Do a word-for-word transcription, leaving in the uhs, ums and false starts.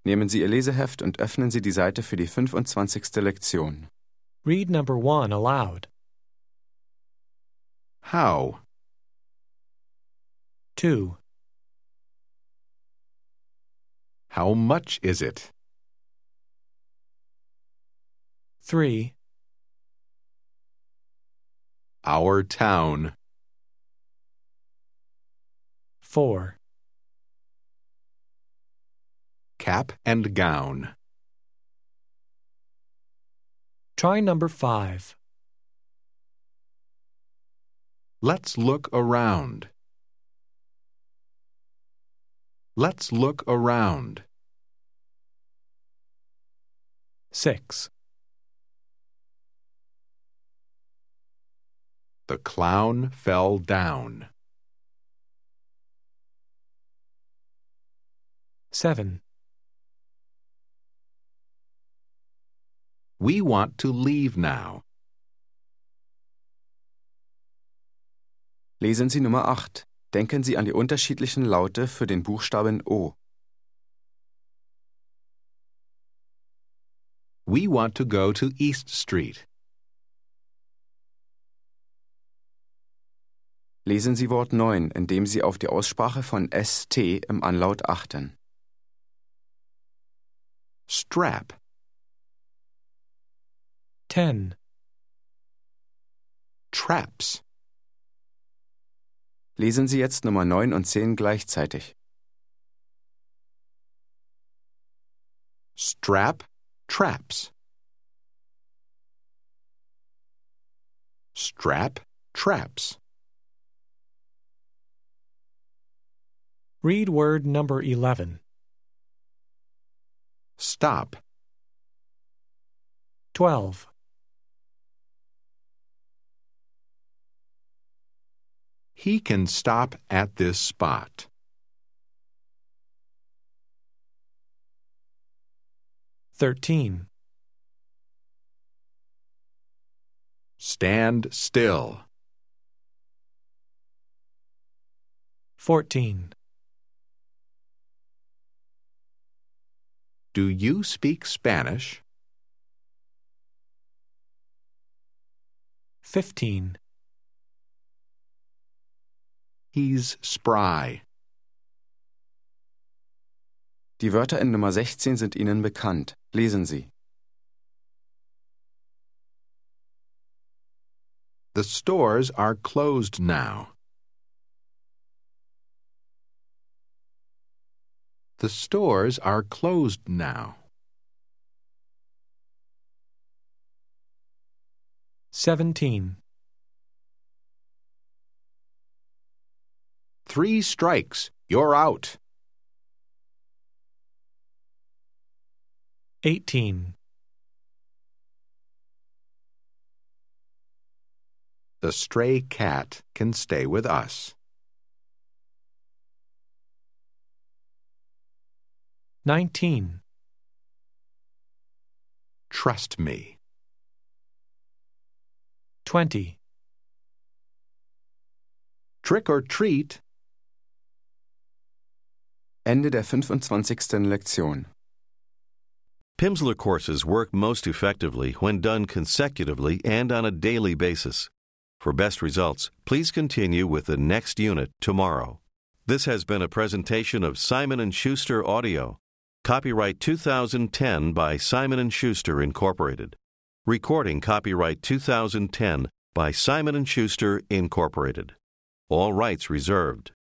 Nehmen Sie Ihr Leseheft und öffnen Sie die Seite für die fünfundzwanzigste Lektion. Read number one aloud. How? Two. How much is it? Three. Our town. Four. Cap and gown. Try number five. Let's look around. Let's look around. Six. The clown fell down. Seven. We want to leave now. Lesen Sie Nummer acht. Denken Sie an die unterschiedlichen Laute für den Buchstaben O. We want to go to East Street. Lesen Sie Wort neun, indem Sie auf die Aussprache von S T im Anlaut achten. Strap. Ten. Traps. Lesen Sie jetzt Nummer neun und zehn gleichzeitig. Strap. Traps. Strap. Traps. Read word number eleven. Stop. Twelve. He can stop at this spot. Thirteen. Stand still. Fourteen. Do you speak Spanish? Fifteen. He's spry. Die Wörter in Nummer sechzehn sind Ihnen bekannt. Lesen Sie. The stores are closed now. The stores are closed now. Seventeen. Three strikes. You're out. Eighteen. The stray cat can stay with us. Nineteen. Trust me. Twenty. Trick or treat. Ende der fünfundzwanzigsten Lektion. Pimsleur courses work most effectively when done consecutively and on a daily basis. For best results, please continue with the next unit tomorrow. This has been a presentation of Simon and Schuster Audio. Copyright two thousand ten by Simon and Schuster, Incorporated. Recording copyright two thousand ten by Simon and Schuster, Incorporated. All rights reserved.